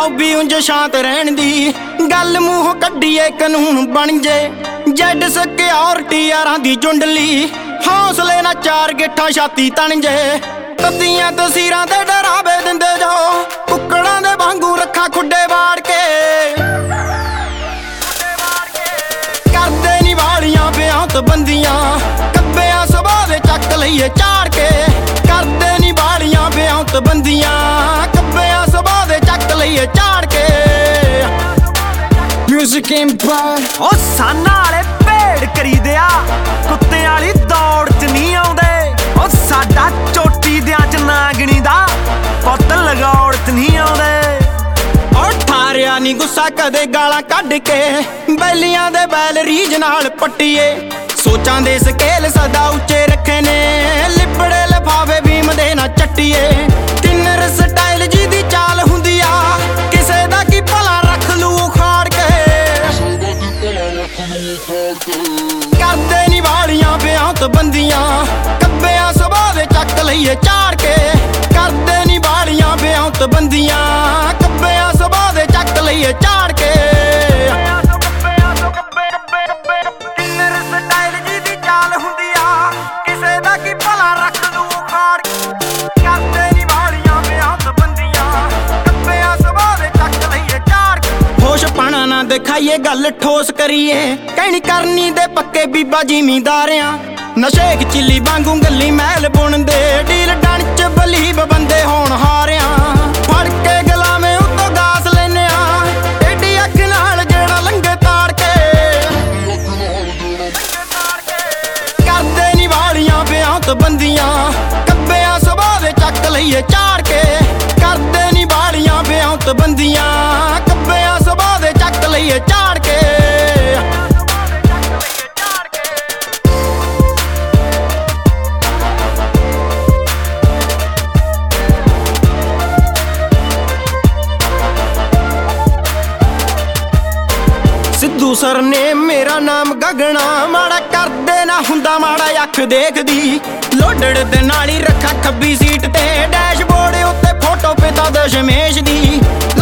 ਧੋਬੀ ਉਂਝ ਸ਼ਾਂਤ ਰਹਿਣ ਦੀ ਗੱਲ ਮੂੰਹੋਂ ਕੱਢੀਏ ਕਾਨੂੰਨ ਬਣ ਜੇ ਜੱਡ ਸਿਕਿਉਰਿਟੀ ਯਾਰਾਂ ਦੀ ਜੁੰਡਲੀ ਹੌਸਲੇ ਨਾਲ ਚਾਰ ਗਿੱਠਾਂ ਛਾਤੀ ਤਣ ਜੇ ਤੱਤੀਆਂ ਤਸੀਰਾਂ ਤੇ ਡਰਾਵੇ ਦਿੰਦੇ ਜਾਓ ਕੁੱਕੜਾਂ ਦੇ ਵਾਂਗੂ ਰੱਖਾਂ ਖੁੱਡੇ ਵਾੜ ਕੇ ਕਰਦੇ ਨੀ ਵਾਲੀਆਂ ਬਿਆੰਤ ਬੰਦੀਆਂ ਕੱਬਿਆਂ ਸੁਭਾਅ ਦੇ ਚੱਕ ਲਈਏ ਝਾੜ ਕੇ ਕਰਦੇ ਨੀ ਵਾਲੀਆਂ ਬਿਆੰਤ ਬੰਦੀਆਂ ਕੱਬਿਆਂ ਸੁਭਾਅ ਦੇ ਚੱਕ ਲਈਏ ਝਾੜ ਕੇ ਮਿਊਜ਼ਿਕ ਇੰਪਾਇਰ ਓ ਸਾਨਾ ਵਾਲੇ ਭੇੜ ਕਰੀਦਿਆ ਕੁੱਤਿਆਂ ਵਾਲੀ ਦੌੜ ਚ ਨਹੀਂ ਆਉਂਦੇ ਓ ਸਾਡਾ ਚੋਟੀ ਦਿਆਂ ਚ ਨਾਗਣੀ ਦਾ ਪੁੱਤ ਲਗੌੜ ਚ ਨਹੀਂ ਆਉਂਦੇ ਓ ਠਾਰਿਆ ਨੀ ਗੁੱਸਾ ਕਦੇ ਗਾਲਾਂ ਕੱਢ ਕੇ ਬੈਲੀਆਂ ਦੇ ਬੈਲ ਰੀਝ ਨਾਲ ਪੱਟੀਏ ਸੋਚਾਂ ਦੇ ਸਕੇਲ ਸਦਾ ਉੱਚੇ ਰੱਖੇ ਨੇ ਲਿਬੜੇ ਲਿਫਾਵੇ ਭੀਮ ਦੇ ਨਾ ਚੱਟੀਏ ਕਿੰਨਰ ਸਟਾਈਲ ਜੀ ਦੀ ਚਾਲ ਹੁੰਦੀ ਆ ਕਿਸੇ ਦਾ ਕੀ ਭਲਾ ਰੱਖ ਲੂ ਉਖਾੜ ਕੇ ਕਰਦੇ ਨੀ ਵਾਲੀਆਂ ਬਿਆੰਤ ਬੰਦੀਆਂ ਕੱਬਿਆਂ ਸੁਭਾਅ ਦੇ ਚੱਕ ਲਈਏ ਝਾੜ ਕੇ ਕਰਦੇ ਨੀ ਵਾਲੀਆਂ ਬਿਆੰਤ ਬੰਦੀਆਂ ਕੱਬਿਆਂ ਸੁਭਾਅ ਦੇ ਚੱਕ ਲਈਏ ਝਾੜ ਕੇ ਕਿੰਨਰ ਸਟਾਈਲ ਜੀ ਦੀ ਚਾਲ ਹੁੰਦੀ ਆ ਕਿਸੇ ਦਾ ਕੀ ਭਲਾ ਰੱਖ ਲੂ ਉਖਾੜ ਕਰਦੇ ਨੀ ਵਾਲੀਆਂ ਬਿਆੰਤ ਬੰਦੀਆਂ ਕੱਬਿਆਂ ਸੁਭਾਅ ਦੇ ਚੱਕ ਲਈਏ ਝਾੜ ਕੇ ਹੋਸ਼ ਪਾਣਾ ਨਾ ਦਿਖਾਈਏ ਗੱਲ ਠੋਸ ਕਰੀਏ ਕਹਿਣੀ ਕਰਨੀ ਦੇ ਪੱਕੇ ਬੀਬਾ ਜ਼ਿਮੀਂਦਾਰਿਆਂ ਨਸ਼ੇ ਚਿੱਲੀ ਵਾਂਗੂ ਗੱਲੀ ਮਹਿਲ ਬੁਣਦੇ ਡੀਲ ਡਣ ਚ ਬਲੀਬ ਬੰਦੇ ਹੋਣ ਹਾਰਿਆਂ ਫੜ ਕੇ ਗਲਾਵੇਂ ਉੱਤੋਂ ਗਾਸ ਲੈਨੇ ਆ ਏਡੀ ਅੱਖ ਨਾਲ ਜਿਹੜਾ ਲੰਘੇ ਤਾੜ ਕੇ ਕਰਦੇ ਨੀ ਵਾਲੀਆਂ ਬਿਆੰਤ ਬੰਦੀਆਂ ਕੱਬਿਆਂ ਸੁਭਾਅ ਦੇ ਚੱਕ ਲਈਏ ਝਾੜ ਕੇ ਕਰਦੇ ਨੀ ਵਾਲੀਆਂ ਬਿਆੰਤ ਬੰਦੀਆਂ ਕੱਬਿਆਂ ਸੁਭਾਅ ਦੇ ਚੱਕ ਲਈਏ ਝਾੜ ਕੇ ਸਿੱਧੂ ਸਰ ਨੇ ਮੇਰਾ ਨਾਮ ਗਗਣਾ ਮਾੜਾ ਕਰਦੇ ਨਾ ਹੁੰਦਾ ਮਾੜਾ ਅੱਖ ਦੇਖਦੀ ਲੋਡੜ ਦੇ ਨਾਲ ਹੀ ਰੱਖਾ ਖੱਬੀ ਸੀਟ ਤੇ ਡੈਸ਼ਬੋਰਡ ਉੱਤੇ ਫੋਟੋ ਪਿਤਾ ਦਸ਼ਮੇਸ਼ ਦੀ